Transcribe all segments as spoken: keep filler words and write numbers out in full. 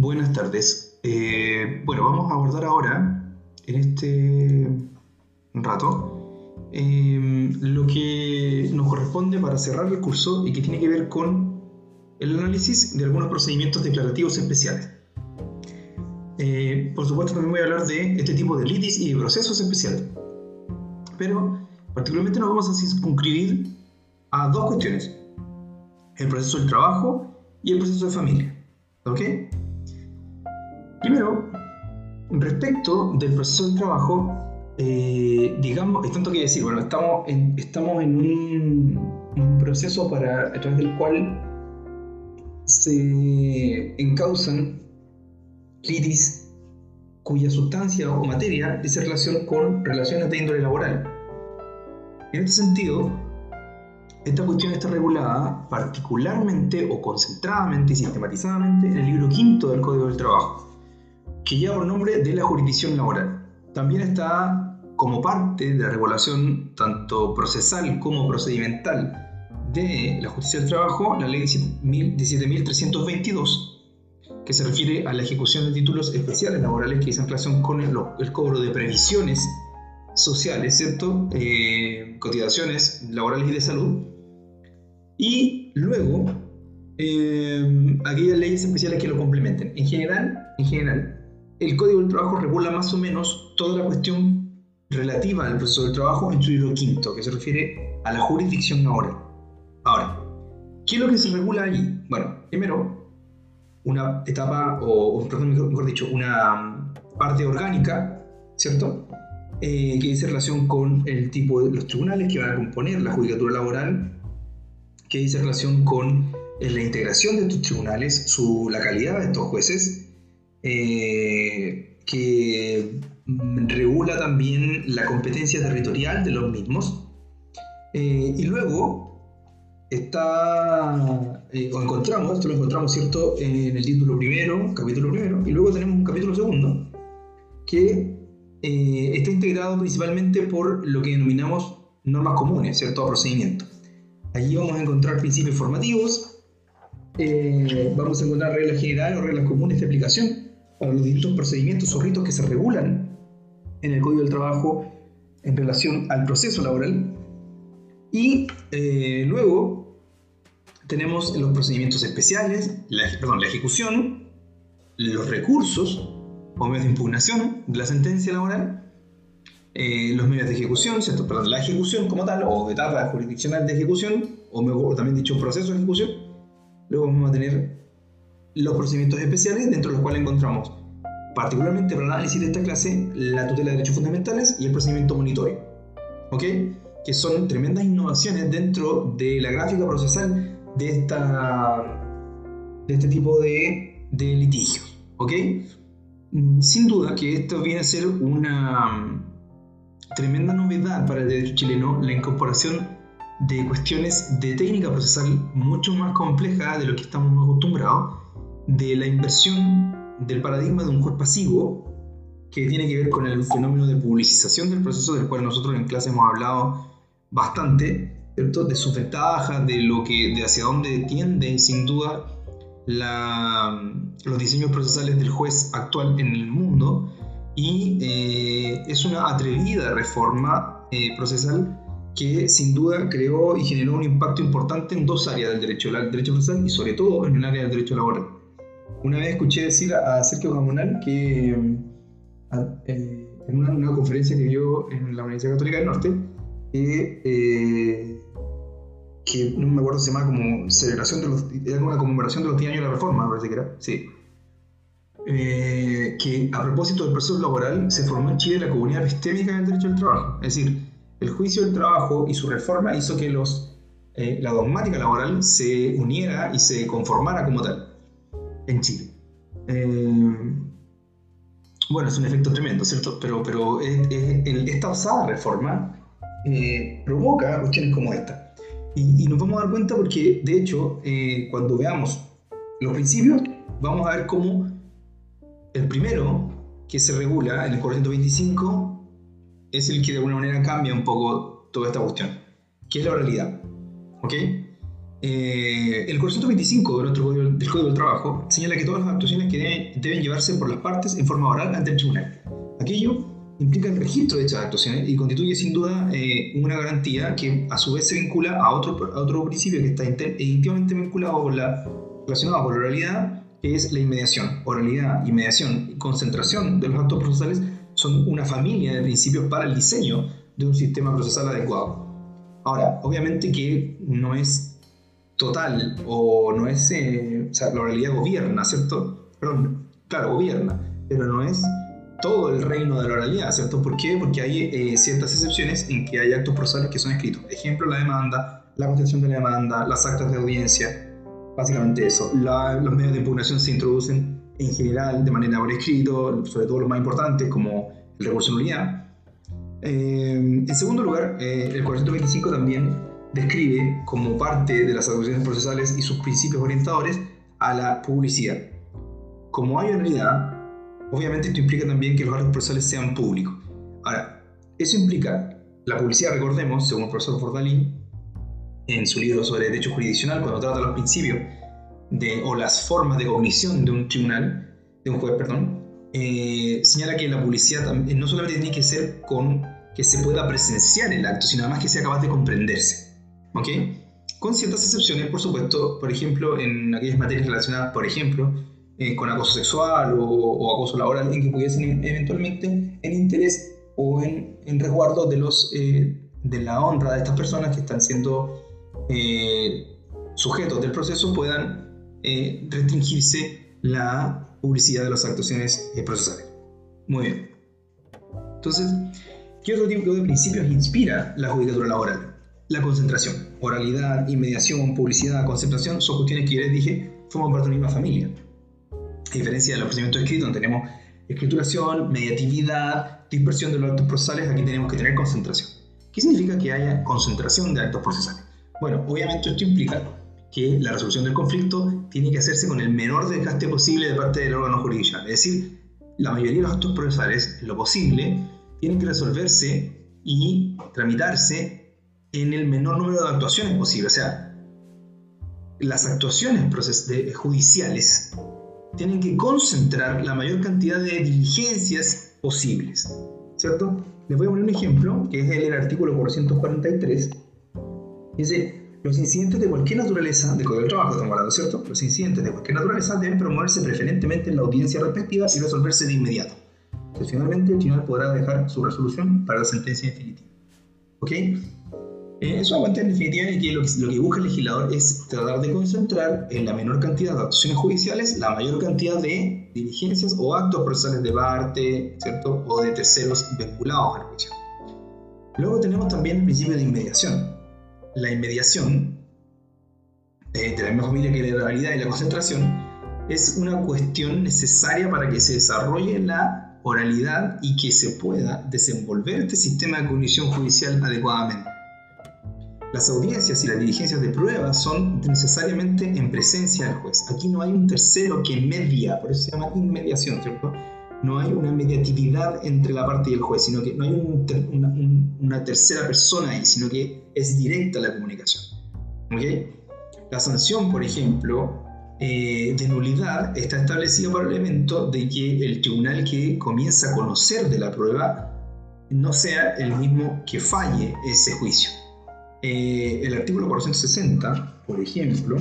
Buenas tardes. Eh, bueno, vamos a abordar ahora, en este rato, eh, lo que nos corresponde para cerrar el curso y que tiene que ver con el análisis de algunos procedimientos declarativos especiales. Eh, por supuesto, también voy a hablar de este tipo de litis y de procesos especiales, pero particularmente nos vamos a circunscribir a dos cuestiones: el proceso del trabajo y el proceso de familia. ¿Ok? Primero, respecto del proceso del trabajo, eh, digamos, es tanto que decir, bueno, estamos en, estamos en un, un proceso para, a través del cual se encausan litis cuya sustancia o materia dice relación con relaciones de índole laboral. En este sentido, esta cuestión está regulada particularmente o concentradamente y sistematizadamente en el libro quinto del Código del Trabajo, que lleva por nombre de la jurisdicción laboral. También está como parte de la regulación tanto procesal como procedimental de la justicia del trabajo la ley diecisiete mil trescientos veintidós, que se refiere a la ejecución de títulos especiales laborales que dicen relación con el, el cobro de previsiones sociales, ¿cierto? Eh, cotizaciones laborales y de salud. Y luego, eh, aquellas leyes especiales que lo complementen. En general, en general, el Código del Trabajo regula más o menos toda la cuestión relativa al proceso del trabajo en su libro quinto, que se refiere a la jurisdicción laboral. Ahora, ¿qué es lo que se regula allí? Bueno, primero, una etapa, o perdón, mejor dicho, una parte orgánica, ¿cierto? Eh, que dice relación con el tipo de los tribunales que van a componer la judicatura laboral, que dice relación con eh, la integración de estos tribunales, su, la calidad de estos jueces, eh, que regula también la competencia territorial de los mismos, eh, y luego está, eh, o encontramos, esto lo encontramos, ¿cierto?, en el título primero, capítulo primero, y luego tenemos un capítulo segundo, que eh, está integrado principalmente por lo que denominamos normas comunes, ¿cierto?, a procedimiento. Allí vamos a encontrar principios formativos, eh, vamos a encontrar reglas generales o reglas comunes de aplicación para los distintos procedimientos o ritos que se regulan en el Código del Trabajo en relación al proceso laboral. Y eh, luego tenemos los procedimientos especiales, la, perdón, la ejecución, los recursos o medios de impugnación de la sentencia laboral, eh, los medios de ejecución, ¿cierto? Perdón, la ejecución como tal, o etapa jurisdiccional de ejecución, o mejor también dicho proceso de ejecución. Luego vamos a tener los procedimientos especiales, dentro de los cuales encontramos, particularmente para el análisis de esta clase, la tutela de derechos fundamentales y el procedimiento monitorio, ¿ok? Que son tremendas innovaciones dentro de la gráfica procesal de, esta, de este tipo de, de litigios, ¿ok? Sin duda que esto viene a ser una tremenda novedad para el derecho chileno, la incorporación de cuestiones de técnica procesal mucho más compleja de lo que estamos acostumbrados, de la inversión del paradigma de un juez pasivo, que tiene que ver con el fenómeno de publicización del proceso, del cual nosotros en clase hemos hablado bastante, ¿cierto?, de sus ventajas, de, lo que, de hacia dónde tiende sin duda la, los diseños procesales del juez actual en el mundo, y eh, es una atrevida reforma eh, procesal que sin duda creó y generó un impacto importante en dos áreas del derecho, el derecho procesal y sobre todo en el área del derecho laboral. Una vez escuché decir a Sergio Gamonal que eh, en una, una conferencia que dio en la Universidad Católica del Norte, que, eh, que no me acuerdo, se llama como celebración de los, era una conmemoración de los diez años de la reforma, me parece que era, sí. Eh, que a propósito del proceso laboral se formó en Chile la comunidad epistémica del derecho del trabajo. Es decir, el juicio del trabajo y su reforma hizo que los, eh, la dogmática laboral se uniera y se conformara como tal en Chile. Eh, bueno, es un efecto tremendo, ¿cierto? Pero, pero es, es, el, esta osada reforma eh, provoca cuestiones como esta. Y, y nos vamos a dar cuenta porque, de hecho, eh, cuando veamos los principios, vamos a ver cómo el primero que se regula en el cuatrocientos veinticinco es el que de alguna manera cambia un poco toda esta cuestión, que es la oralidad, ¿ok? Eh, el cuatrocientos veinticinco de nuestro código, del Código del Trabajo señala que todas las actuaciones que deben, deben llevarse por las partes en forma oral ante el tribunal. Aquello implica el registro de dichas actuaciones y constituye sin duda eh, una garantía que a su vez se vincula a otro, a otro principio que está íntimamente vinculado con la, relacionado con la oralidad, que es la inmediación. Oralidad, inmediación y concentración de los actos procesales son una familia de principios para el diseño de un sistema procesal adecuado. Ahora, obviamente que no es total o no es, eh, o sea, la oralidad gobierna, ¿cierto? Perdón, claro, gobierna, pero no es todo el reino de la oralidad, ¿cierto? ¿Por qué? Porque hay eh, ciertas excepciones en que hay actos procesales que son escritos. Ejemplo, la demanda, la contestación de la demanda, las actas de audiencia, básicamente eso. La, los medios de impugnación se introducen en general de manera por escrito, sobre todo los más importantes como el recurso de nulidad. Eh, en segundo lugar, eh, el cuatrocientos veinticinco también describe como parte de las atribuciones procesales y sus principios orientadores a la publicidad. Como hay oralidad, obviamente esto implica también que los actos procesales sean públicos. Ahora, eso implica la publicidad, recordemos, según el profesor Bordalí, en su libro sobre derecho jurisdiccional, cuando trata los principios de, o las formas de cognición de un tribunal, de un juez, perdón, eh, señala que la publicidad no solamente tiene que ser con que se pueda presenciar el acto, sino además que sea capaz de comprenderse. ¿Ok? Con ciertas excepciones, por supuesto, por ejemplo, en aquellas materias relacionadas, por ejemplo, eh, con acoso sexual o, o acoso laboral, en que pudiesen eventualmente en interés o en, en resguardo de, los, eh, de la honra de estas personas que están siendo eh, sujetos del proceso, puedan eh, restringirse la publicidad de las actuaciones eh, procesales. Muy bien. Entonces, ¿qué otro tipo de principios inspira la judicatura laboral? La concentración, oralidad, inmediación, publicidad, concentración, son cuestiones que yo les dije forman parte de una misma familia. A diferencia de los procedimientos escritos, donde tenemos escrituración, mediatividad, dispersión de los actos procesales, aquí tenemos que tener concentración. ¿Qué significa que haya concentración de actos procesales? Bueno, obviamente esto implica que la resolución del conflicto tiene que hacerse con el menor desgaste posible de parte del órgano jurisdiccional. Es decir, la mayoría de los actos procesales, en lo posible, tienen que resolverse y tramitarse en el menor número de actuaciones posible. O sea, las actuaciones judiciales tienen que concentrar la mayor cantidad de diligencias posibles, ¿cierto? Les voy a poner un ejemplo, que es el artículo cuatrocientos cuarenta y tres. Dice, los incidentes de cualquier naturaleza, de Código del Trabajo estamos hablando, ¿cierto? Los incidentes de cualquier naturaleza deben promoverse preferentemente en la audiencia respectiva y resolverse de inmediato. Entonces, finalmente el tribunal podrá dejar su resolución para la sentencia definitiva. ¿Ok? Eh, eso aguanta en definitiva que lo, que lo que busca el legislador es tratar de concentrar en la menor cantidad de actuaciones judiciales la mayor cantidad de diligencias o actos procesales de parte, ¿cierto? O de terceros vinculados al juicio. Luego tenemos también el principio de inmediación. La inmediación, eh, de la misma familia que la oralidad y la concentración, es una cuestión necesaria para que se desarrolle la oralidad y que se pueda desenvolver este sistema de cognición judicial adecuadamente. Las audiencias y las diligencias de prueba son necesariamente en presencia del juez. Aquí no hay un tercero que media, por eso se llama inmediación, ¿cierto? No hay una mediatividad entre la parte y el juez, sino que no hay un ter una, un, una tercera persona ahí, sino que es directa la comunicación. ¿Okay? La sanción, por ejemplo, eh, de nulidad está establecida por el elemento de que el tribunal que comienza a conocer de la prueba no sea el mismo que falle ese juicio. Eh, el artículo cuatrocientos sesenta, por ejemplo,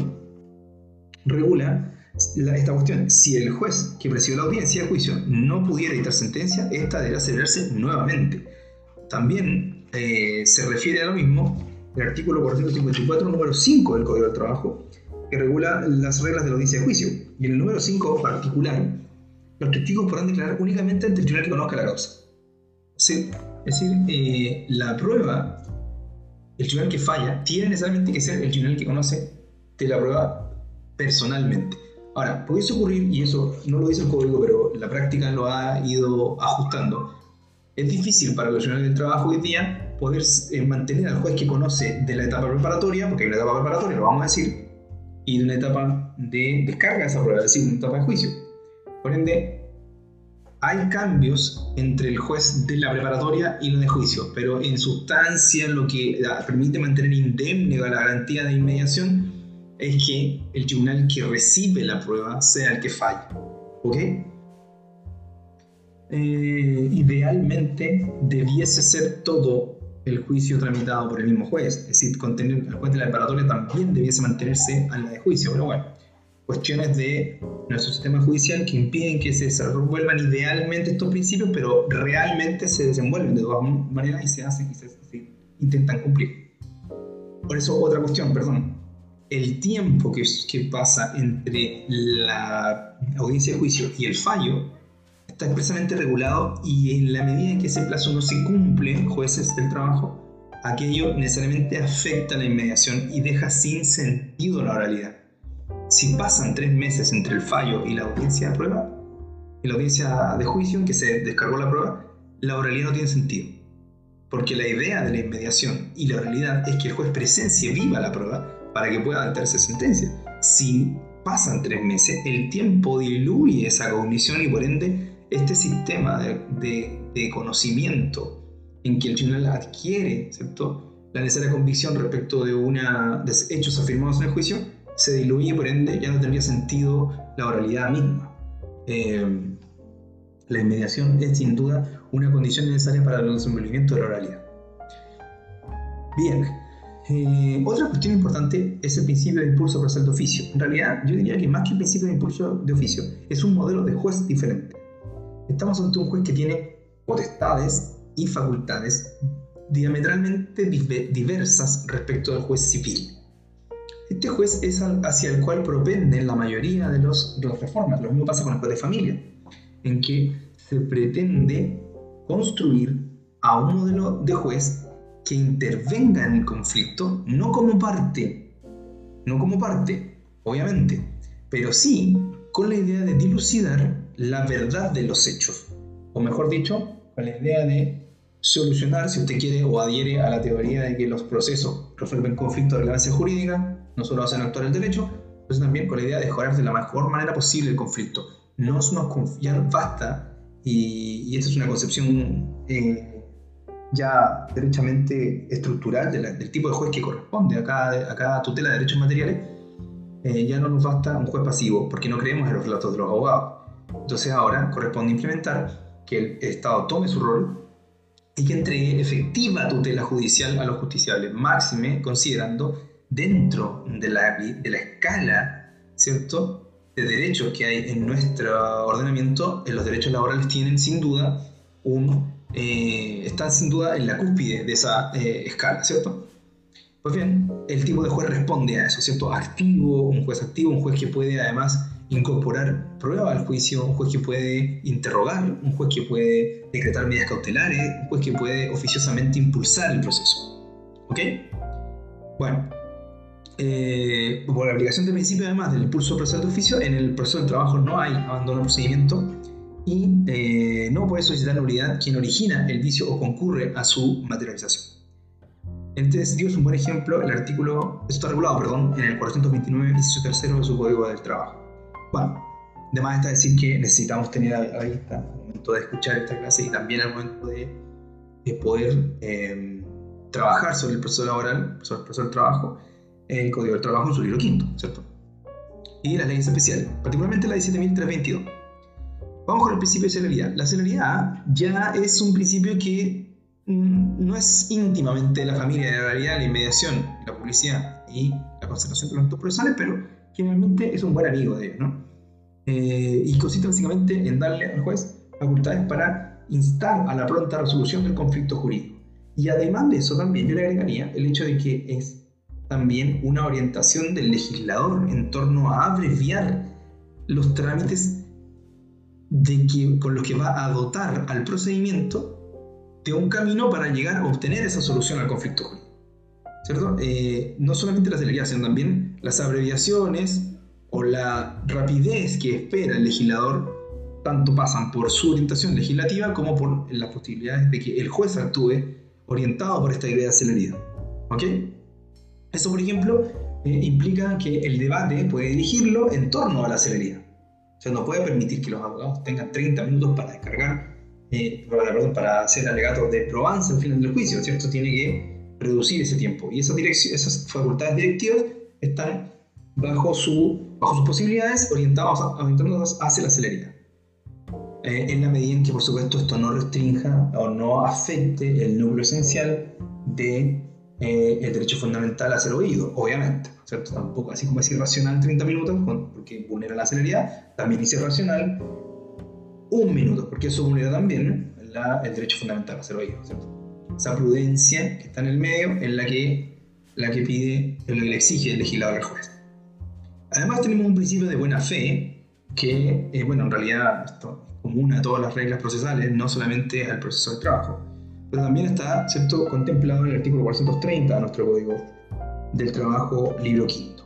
regula la, esta cuestión. Si el juez que presidió la audiencia de juicio no pudiera dictar sentencia, esta deberá celebrarse nuevamente. También eh, se refiere a lo mismo el artículo cuatrocientos cincuenta y cuatro, número cinco del Código del Trabajo, que regula las reglas de la audiencia de juicio. Y en el número cinco particular, los testigos podrán declarar únicamente ante el tribunal que conozca la causa. Sí, es decir, eh, la prueba, el tribunal que falla, tiene necesariamente que ser el tribunal que conoce de la prueba personalmente. Ahora, pudiese ocurrir, y eso no lo dice el código, pero la práctica lo ha ido ajustando, es difícil para los tribunales del trabajo hoy día poder eh, mantener al juez que conoce de la etapa preparatoria, porque hay una etapa preparatoria, lo vamos a decir, y de una etapa de descarga de esa prueba, es decir, una etapa de juicio. Por ende, hay cambios entre el juez de la preparatoria y la de juicio, pero en sustancia lo que permite mantener indemne la garantía de inmediación es que el tribunal que recibe la prueba sea el que falle. ¿Ok? Eh, idealmente debiese ser todo el juicio tramitado por el mismo juez, es decir, contener, el juez de la preparatoria también debiese mantenerse a la de juicio, pero bueno, cuestiones de nuestro sistema judicial que impiden que se desenvuelvan idealmente estos principios, pero realmente se desenvuelven de todas maneras y se hacen y se, se intentan cumplir. Por eso, otra cuestión, perdón, el tiempo que, que pasa entre la audiencia de juicio y el fallo está expresamente regulado, y en la medida en que ese plazo no se cumple, jueces del trabajo, aquello necesariamente afecta la inmediación y deja sin sentido la oralidad. Si pasan tres meses entre el fallo y la audiencia de prueba, y la audiencia de juicio en que se descargó la prueba, la oralidad no tiene sentido. Porque la idea de la inmediación y la oralidad es que el juez presencie viva la prueba para que pueda dictarse sentencia. Si pasan tres meses, el tiempo diluye esa cognición y por ende este sistema de, de, de conocimiento en que el tribunal adquiere, ¿cierto?, la necesaria convicción respecto de, una, de hechos afirmados en el juicio, se diluye y por ende ya no tendría sentido la oralidad misma. Eh, la inmediación es sin duda una condición necesaria para el desenvolvimiento de la oralidad. Bien, eh, otra cuestión importante es el principio de impulso procesal de oficio. En realidad, yo diría que más que el principio de impulso de oficio, es un modelo de juez diferente. Estamos ante un juez que tiene potestades y facultades diametralmente diversas respecto del juez civil. Este juez es hacia el cual propenden la mayoría de, los, de las reformas. Lo mismo pasa con el juez de familia, en que se pretende construir a un modelo de juez que intervenga en el conflicto, no como parte, no como parte, obviamente, pero sí con la idea de dilucidar la verdad de los hechos, o mejor dicho, con la idea de solucionar, si usted quiere o adhiere a la teoría de que los procesos resuelven conflictos de relevancia jurídica, no solo hacen actuar el derecho, pero también con la idea de mejorar de la mejor manera posible el conflicto. No es no confiar, basta, y, y esta es una concepción eh, ya derechamente estructural de la, del tipo de juez que corresponde a cada, a cada tutela de derechos materiales. Eh, ya no nos basta un juez pasivo, porque no creemos en los relatos de los abogados. Entonces ahora corresponde implementar que el Estado tome su rol y que entregue efectiva tutela judicial a los justiciables, máxime considerando dentro de la, de la escala, ¿cierto?, de derechos que hay en nuestro ordenamiento. Los derechos laborales tienen sin duda un, eh, están sin duda en la cúspide de esa eh, escala, ¿cierto? Pues bien, el tipo de juez responde a eso, ¿cierto? Activo, un juez activo, un juez que puede además incorporar prueba al juicio, un juez que puede interrogar, un juez que puede decretar medidas cautelares, un juez que puede oficiosamente impulsar el proceso. ¿Ok? Bueno, eh, por la aplicación del principio además del impulso procesal de oficio, en el proceso del trabajo no hay abandono del procedimiento y eh, no puede solicitar nulidad quien origina el vicio o concurre a su materialización. En este sentido es un buen ejemplo el artículo, esto está regulado, perdón, en el cuatrocientos veintinueve, inciso tercero de su Código del Trabajo. Bueno, además está decir que necesitamos tener a la vista al momento de escuchar esta clase y también al momento de, de poder eh, trabajar sobre el proceso laboral, sobre el proceso del trabajo, el Código del Trabajo en su libro quinto, ¿cierto? Y las leyes especiales, particularmente la diecisiete mil trescientos veintidós. Vamos con el principio de celeridad. La celeridad ya es un principio que no es íntimamente la familia de la realidad, la inmediación, la publicidad y la conservación de los actos procesales, pero generalmente es un buen amigo de ellos, ¿no? Eh, y consiste básicamente en darle al juez facultades para instar a la pronta resolución del conflicto jurídico. Y además de eso también yo le agregaría el hecho de que es también una orientación del legislador en torno a abreviar los trámites de que, con los que va a dotar al procedimiento de un camino para llegar a obtener esa solución al conflicto jurídico, ¿cierto? Eh, no solamente la celeridad, sino también las abreviaciones o la rapidez que espera el legislador, tanto pasan por su orientación legislativa como por las posibilidades de que el juez actúe orientado por esta idea de celeridad. ¿Ok? Eso, por ejemplo, eh, implica que el debate puede dirigirlo en torno a la celeridad. O sea, no puede permitir que los abogados tengan treinta minutos para descargar Eh, perdón, para hacer alegatos de probanza al final del juicio, ¿cierto? Tiene que reducir ese tiempo y esas, esas facultades directivas están bajo, su, bajo sus posibilidades, orientados, orientándonos hacia la celeridad. Eh, en la medida en que, por supuesto, esto no restrinja o no afecte el núcleo esencial de eh, el derecho fundamental a ser oído, obviamente, ¿cierto? Tampoco, así como es irracional treinta minutos, porque vulnera la celeridad, también es irracional un minuto, porque eso vulnera también la, el derecho fundamental a ser oído, ¿cierto? Esa prudencia que está en el medio es la que, la que pide, lo que le exige el legislador al juez. Además tenemos un principio de buena fe que, eh, bueno, en realidad esto es común a todas las reglas procesales, no solamente al proceso del trabajo, pero también está, ¿cierto?, contemplado en el artículo cuatrocientos treinta de nuestro Código del Trabajo, libro quinto.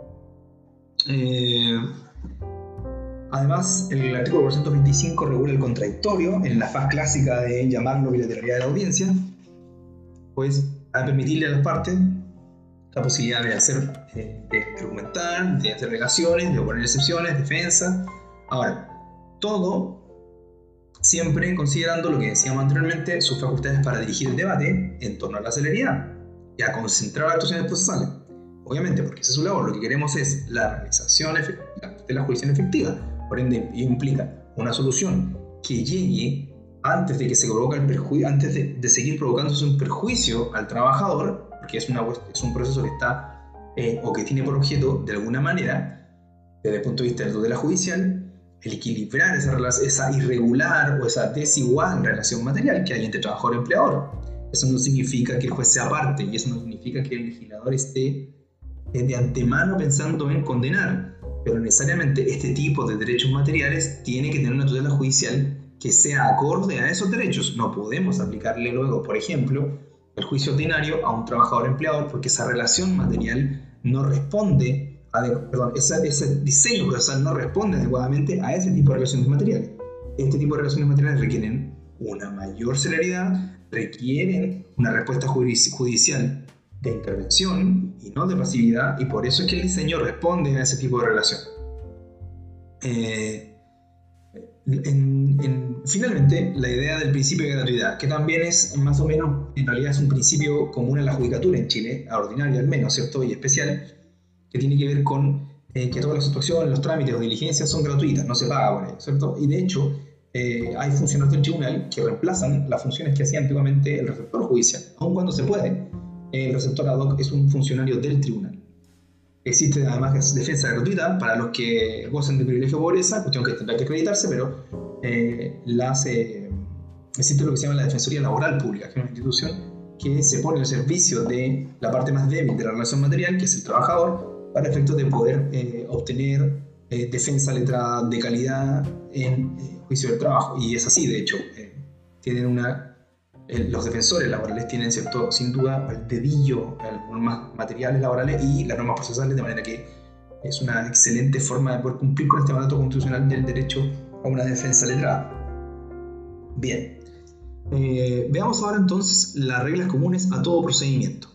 Eh, además, el artículo cuatrocientos veinticinco regula el contradictorio en la faz clásica de llamarlo bilateralidad de la audiencia, pues a permitirle a las partes la posibilidad de hacer, eh, de argumentar, de hacer alegaciones, de oponer excepciones, defensa. Ahora, todo siempre considerando lo que decíamos anteriormente, sus facultades para dirigir el debate en torno a la celeridad y a concentrar las actuaciones procesales. Obviamente, porque esa es su labor, lo que queremos es la realización de la jurisdicción efectiva. Por ende, implica una solución que llegue antes de que se provoque el perjuicio, antes de, de seguir provocándose un perjuicio al trabajador, porque es, una, es un proceso que está eh, o que tiene por objeto, de alguna manera, desde el punto de vista del tutela judicial, el equilibrar esa, esa irregular o esa desigual relación material que hay entre trabajador y empleador. Eso no significa que el juez sea parte, y eso no significa que el legislador esté de antemano pensando en condenar, pero necesariamente este tipo de derechos materiales tiene que tener una tutela judicial que sea acorde a esos derechos. No podemos aplicarle luego, por ejemplo, el juicio ordinario a un trabajador empleador porque esa relación material no responde, a, perdón, ese, ese diseño procesal no responde adecuadamente a ese tipo de relaciones materiales. Este tipo de relaciones materiales requieren una mayor celeridad, requieren una respuesta judicial de intervención y no de pasividad, y por eso es que el diseño responde a ese tipo de relación. Eh, en, en, finalmente, la idea del principio de gratuidad, que también es más o menos, en realidad es un principio común a la judicatura en Chile, a ordinaria al menos, ¿cierto? Y especial, que tiene que ver con eh, que todas las situaciones, los trámites o diligencias son gratuitas, no se paga por ello, ¿cierto? Y de hecho, eh, hay funcionarios del tribunal que reemplazan las funciones que hacía antiguamente el receptor judicial, aun cuando se puede. El receptor ad hoc es un funcionario del tribunal. Existe además defensa gratuita para los que gozan de privilegio de pobreza, cuestión que tendrá que acreditarse, pero eh, las, eh, existe lo que se llama la Defensoría Laboral Pública, que es una institución que se pone al servicio de la parte más débil de la relación material, que es el trabajador, para efectos de poder eh, obtener eh, defensa letrada de calidad en eh, juicio del trabajo. Y es así, de hecho, eh, tienen una... los defensores laborales tienen, cierto, sin duda, el dedillo a las normas materiales laborales y las normas procesales, de manera que es una excelente forma de poder cumplir con este mandato constitucional del derecho a una defensa letrada. Bien, eh, veamos ahora entonces las reglas comunes a todo procedimiento.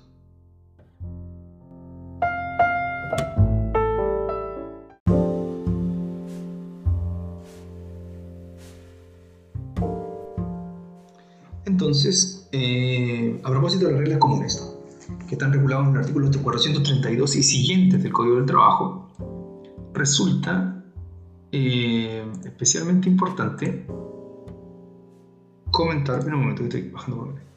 Entonces, eh, a propósito de las reglas comunes, que están reguladas en el artículo cuatrocientos treinta y dos y siguientes del Código del Trabajo, resulta eh, especialmente importante comentar, en un momento que estoy bajando por acá.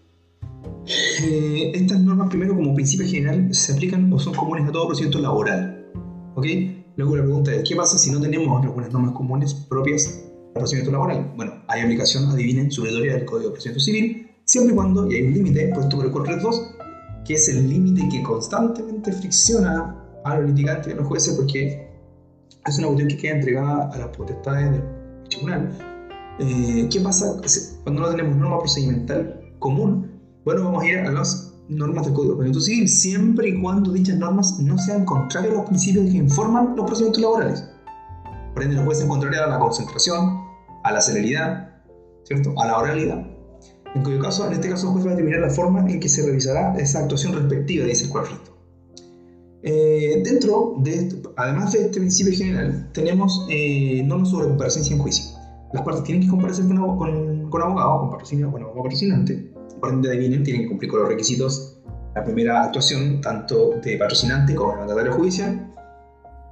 Eh, estas normas, primero, como principio general, se aplican o son comunes a todo procedimiento laboral, ¿ok? Luego la pregunta es, ¿qué pasa si no tenemos algunas normas comunes propias procedimiento laboral? Bueno, hay aplicación, adivinen, supletoria del Código de Procedimiento Civil, siempre y cuando, y hay un límite puesto por el cuatrocientos treinta y dos, que es el límite que constantemente fricciona a los litigantes y a los jueces, porque es una cuestión que queda entregada a las potestades del tribunal. Eh, ¿Qué pasa cuando no tenemos norma procedimental común? Bueno, vamos a ir a las normas del Código de Procedimiento Civil, siempre y cuando dichas normas no sean contrarias a los principios que informan los procedimientos laborales. Por ende, no puede ser contraria a la concentración, a la celeridad, ¿cierto?, a la oralidad. En cuyo caso, en este caso, el juez va a determinar la forma en que se revisará esa actuación respectiva, dice el cuatrocientos. Eh, dentro de esto, además de este principio general, tenemos eh, normas sobre comparecencia en juicio. Las partes tienen que comparecer con, con, con abogado, con patrocinante, bueno, abogado patrocinante. Por ende, adivinen, tienen que cumplir con los requisitos. La primera actuación, tanto de patrocinante como de mandatario judicial.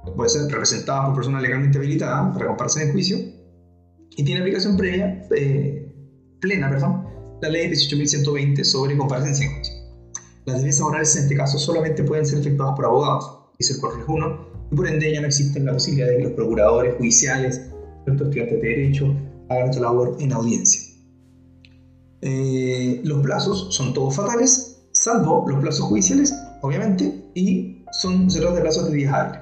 puede ser representada por personas legalmente habilitadas para compararse en el juicio, y tiene aplicación previa, eh, plena, perdón, la ley dieciocho mil ciento veinte sobre comparecencia en juicio. Las defensas orales en este caso solamente pueden ser efectuadas por abogados, dice el cuatro tres uno, y por ende ya no existe la posibilidad de que los procuradores judiciales, los estudiantes de derecho, hagan esta labor en audiencia. Eh, los plazos son todos fatales, salvo los plazos judiciales, obviamente, y son, se trata de plazos de días hábiles.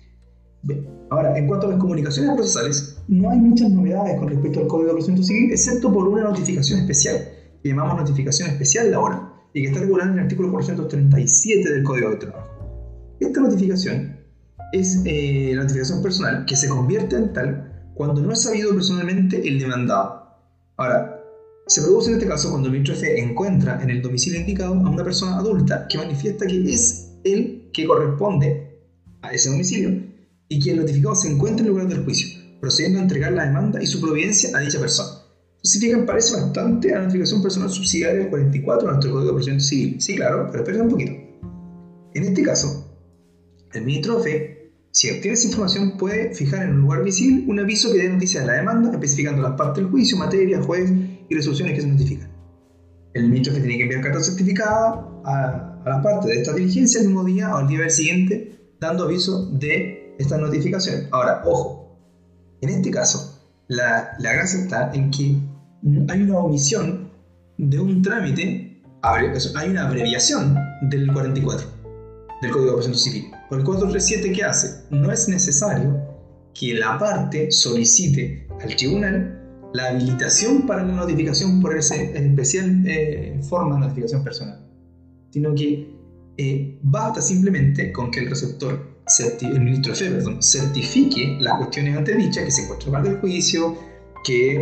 Bien. Ahora, en cuanto a las comunicaciones procesales, no hay muchas novedades con respecto al Código de Procedimiento Civil, excepto por una notificación especial, que llamamos notificación especial laboral, y que está regulada en el artículo cuatrocientos treinta y siete del Código de Trabajo. Esta notificación es eh, la notificación personal, que se convierte en tal cuando no es sabido personalmente el demandado. Ahora, se produce en este caso cuando el ministro de Fe encuentra en el domicilio indicado a una persona adulta que manifiesta que es el que corresponde a ese domicilio y que el notificado se encuentra en el lugar del juicio, procediendo a entregar la demanda y su providencia a dicha persona. Si fijan, parece bastante a la notificación personal subsidiaria del cuarenta y cuatro de nuestro Código de Procedimiento Civil. Sí, claro, pero esperen un poquito. En este caso, el ministro de Fe, si obtiene esa información, puede fijar en un lugar visible un aviso que dé noticia de la demanda, especificando las partes del juicio, materia, juez y resoluciones que se notifican. El ministro de Fe tiene que enviar carta certificada a, a las partes de esta diligencia el mismo día o el día del siguiente, dando aviso de esta notificación. Ahora, ojo, en este caso, la, la gracia está en que hay una omisión de un trámite, hay una abreviación del cuarenta y cuatro, del Código de Procedimiento Civil. Por el cuatrocientos treinta y siete, ¿qué hace? No es necesario que la parte solicite al tribunal la habilitación para la notificación por esa especial eh, forma de notificación personal, sino que eh, basta simplemente con que el receptor, el ministro de Fe, perdón, certifique las cuestiones antedichas, que se encuentra en lugar del juicio, que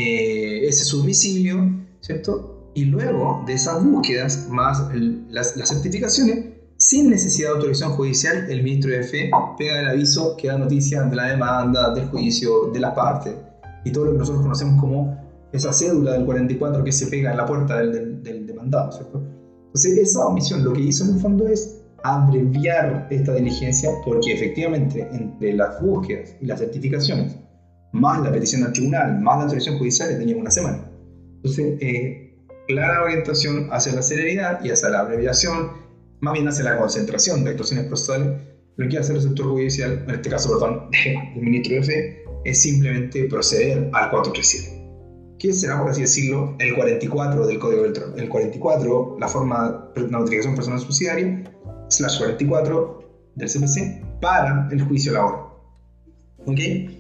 eh, ese es su domicilio, ¿cierto? Y luego de esas búsquedas más el, las, las certificaciones, sin necesidad de autorización judicial, el ministro de Fe pega el aviso que da noticia de la demanda, del juicio, de las partes y todo lo que nosotros conocemos como esa cédula del cuarenta y cuatro que se pega en la puerta del, del, del demandado, ¿cierto? Entonces, esa omisión lo que hizo en el fondo es abreviar esta diligencia, porque efectivamente entre las búsquedas y las certificaciones, más la petición al tribunal, más la autorización judicial, tenía una semana. Entonces, eh, clara orientación hacia la celeridad y hacia la abreviación, más bien hacia la concentración de actuaciones procesales. Lo que hace el sector judicial, en este caso, perdón, el ministro de Fe, es simplemente proceder al cuatrocientos treinta y siete. Que será, por así decirlo, el cuarenta y cuatro del Código del Trabajo. El cuarenta y cuatro, la forma de notificación personal subsidiaria, slash cuarenta y cuatro del C P C, para el juicio laboral. ¿Ok?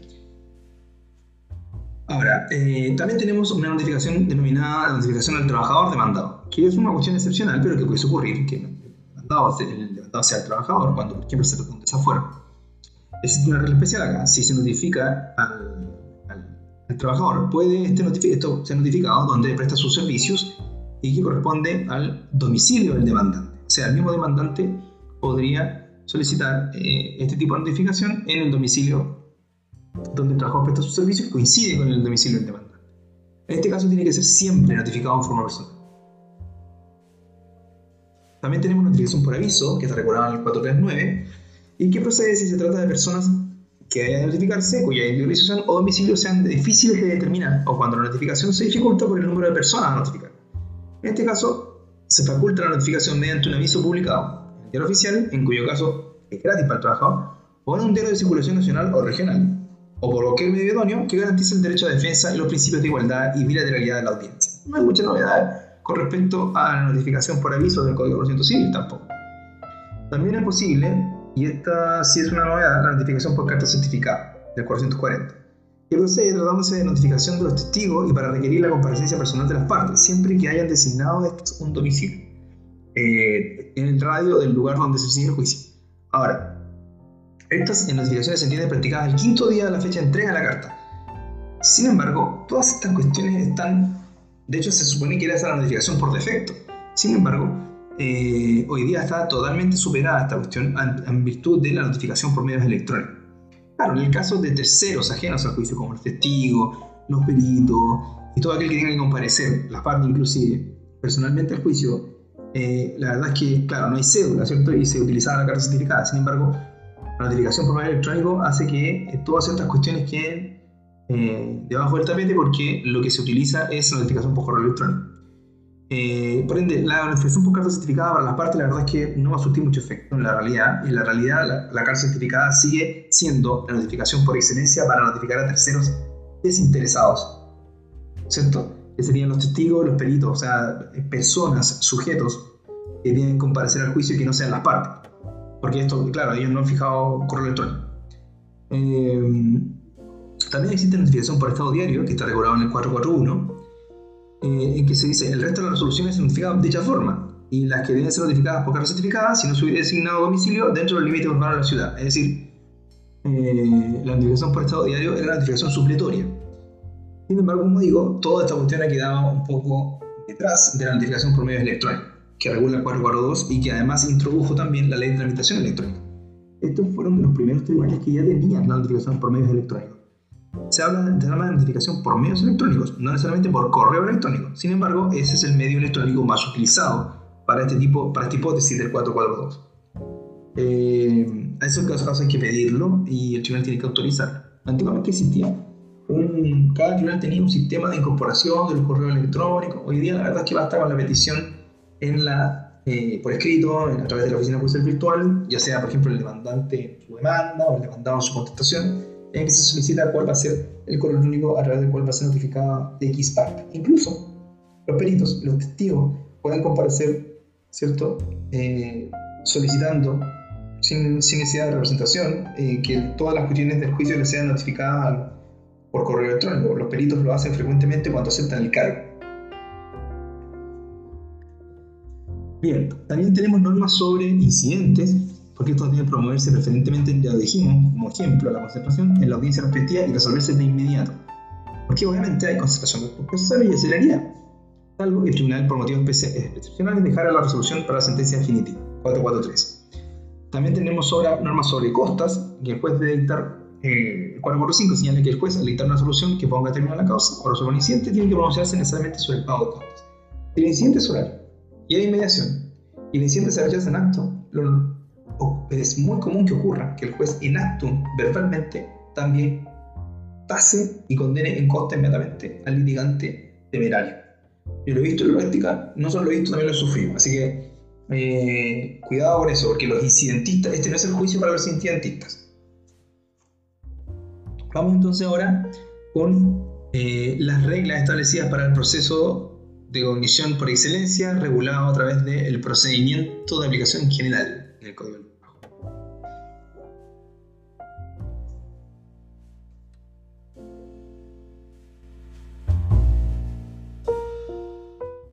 Ahora, eh, también tenemos una notificación denominada notificación al trabajador demandado, que es una cuestión excepcional, pero que puede ocurrir que el demandado, el demandado sea el trabajador, cuando, por ejemplo, se trata de un desafuero. Existe una regla especial acá. Si se notifica al, al, al trabajador, puede este notific- esto ser notificado donde presta sus servicios y que corresponde al domicilio del demandante. O sea, el mismo demandante podría solicitar eh, este tipo de notificación en el domicilio donde el trabajador presta sus servicios, que coincide con el domicilio del demandante. En este caso tiene que ser siempre notificado en forma personal. También tenemos notificación por aviso, que está regulada en el cuatrocientos treinta y nueve, y que procede si se trata de personas que hayan de notificarse, cuya individualización o domicilio sean difíciles de determinar, o cuando la notificación se dificulta por el número de personas a notificar. En este caso, se faculta la notificación mediante un aviso publicado en el diario oficial, en cuyo caso es gratis para el trabajador, o en un diario de circulación nacional o regional, o por cualquier medio idóneo que garantice el derecho a defensa y los principios de igualdad y bilateralidad de la audiencia. No hay mucha novedad con respecto a la notificación por aviso del Código de Procedimiento Civil tampoco. También es posible, y esta sí es una novedad, la notificación por carta certificada del cuatrocientos cuarenta, que procede tratándose de notificación de los testigos y para requerir la comparecencia personal de las partes, siempre que hayan designado estos un domicilio eh, en el radio del lugar donde se sigue el juicio. Ahora, estas notificaciones se entienden practicadas el quinto día de la fecha de entrega de la carta. Sin embargo, todas estas cuestiones están, de hecho se supone que era esa la notificación por defecto. Sin embargo, eh, hoy día está totalmente superada esta cuestión en, en virtud de la notificación por medios electrónicos. Claro, en el caso de terceros ajenos al juicio, como los testigos, los peritos y todo aquel que tenga que comparecer, la parte inclusive, personalmente al juicio, eh, la verdad es que, claro, no hay cédula, ¿cierto? Y se utilizaba la carta certificada. Sin embargo, La notificación por medio electrónico hace que eh, todas estas cuestiones queden eh, debajo del tapete, porque lo que se utiliza es la notificación por correo electrónico. Eh, por ende, la notificación por carta certificada para las partes, la verdad es que no va a surtir mucho efecto en la realidad. En la realidad, la, la carta certificada sigue siendo la notificación por excelencia para notificar a terceros desinteresados, ¿cierto? Que serían los testigos, los peritos, o sea, personas, sujetos que tienen que comparecer al juicio y que no sean las partes. Porque esto, claro, ellos no han fijado correo electrónico. Eh, también existe notificación por estado diario, que está regulado en el cuatrocientos cuarenta y uno, eh, en que se dice el resto de las resoluciones se notifican de dicha forma, y las que deben ser notificadas por carta certificada si no se hubiera designado domicilio dentro del límite urbano de la ciudad. Es decir, eh, la notificación por estado diario era la notificación supletoria. Sin embargo, como digo, toda esta cuestión ha quedado un poco detrás de la notificación por medios electrónicos, que regula el cuatrocientos cuarenta y dos y que además introdujo también la ley de tramitación electrónica. Estos fueron de los primeros tribunales que ya tenían la notificación por medios electrónicos. Se habla de la notificación por medios electrónicos, no necesariamente por correo electrónico. Sin embargo, ese es el medio electrónico más utilizado para este tipo, para esta hipótesis del cuatrocientos cuarenta y dos. Eh, a esos casos hay que pedirlo y el tribunal tiene que autorizarlo. Antiguamente existía un, cada tribunal tenía un sistema de incorporación del correo electrónico. Hoy día la verdad es que basta con la petición en la, eh, por escrito, a través de la oficina judicial virtual, ya sea por ejemplo el demandante en su demanda o el demandado en su contestación, en que se solicita cuál va a ser el correo electrónico a través del cual va a ser notificada de X parte. Incluso los peritos, los testigos, pueden comparecer, ¿cierto? Eh, solicitando, sin, sin necesidad de representación, eh, que todas las cuestiones del juicio les sean notificadas por correo electrónico. Los peritos lo hacen frecuentemente cuando aceptan el cargo. Bien, también tenemos normas sobre incidentes, porque estos deben promoverse preferentemente, ya lo dijimos, como ejemplo, la concentración en la audiencia respectiva y resolverse de inmediato. Porque obviamente hay concentración procesal y aceleridad, salvo que el tribunal, por motivos excepcionales, dejara la resolución para la sentencia definitiva, cuatrocientos cuarenta y tres. También tenemos sobre, normas sobre costas, que el juez debe dictar, eh, el cuatrocientos cuarenta y cinco señala que el juez, al dictar una resolución que ponga término a la causa o resolver un incidente, tiene que pronunciarse necesariamente sobre el pago de costas. Si el incidente es oral y hay inmediación, y el incidente se rechaza en acto, lo, es muy común que ocurra que el juez en actum, verbalmente, también tase y condene en costa inmediatamente al litigante temerario. Yo lo he visto en la práctica, no solo lo he visto, también lo he sufrido. Así que eh, cuidado con eso, porque los incidentistas, este no es el juicio para los incidentistas. Vamos entonces ahora con eh, las reglas establecidas para el proceso de cognición por excelencia, regulado a través del procedimiento de aplicación general en el Código Penal.